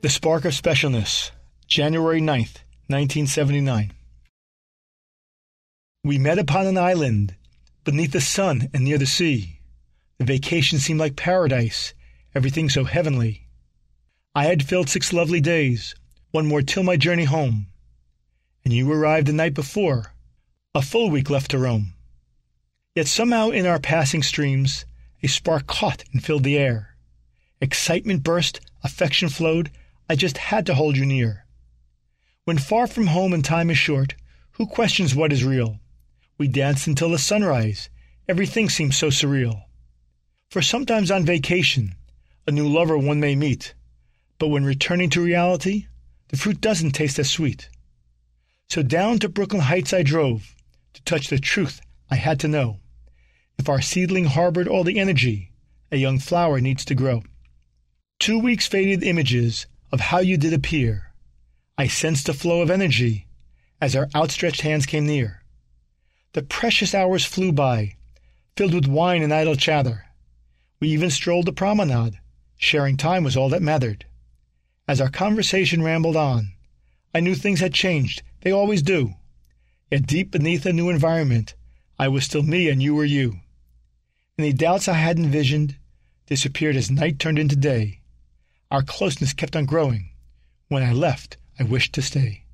The Spark of Specialness, January 9th, 1979. We met upon an island, beneath the sun and near the sea. The vacation seemed like paradise, everything so heavenly. I had filled 6 lovely days, one more till my journey home. And you arrived the night before, a full week left to roam. Yet somehow in our passing streams, a spark caught and filled the air. Excitement burst, affection flowed, I just had to hold you near. When far from home and time is short, who questions what is real? We danced until the sunrise, everything seemed so surreal. For sometimes on vacation, a new lover one may meet, but when returning to reality, the fruit doesn't taste as sweet. So down to Brooklyn Heights I drove, to touch the truth I had to know. If our seedling harbored all the energy a young flower needs to grow. 2 weeks faded images of how you did appear. I sensed a flow of energy as our outstretched hands came near. The precious hours flew by, filled with wine and idle chatter. We even strolled the promenade. Sharing time was all that mattered. As our conversation rambled on, I knew things had changed. They always do. Yet deep beneath a new environment, I was still me and you were you. Any doubts I had envisioned disappeared as night turned into day. Our closeness kept on growing. When I left, I wished to stay.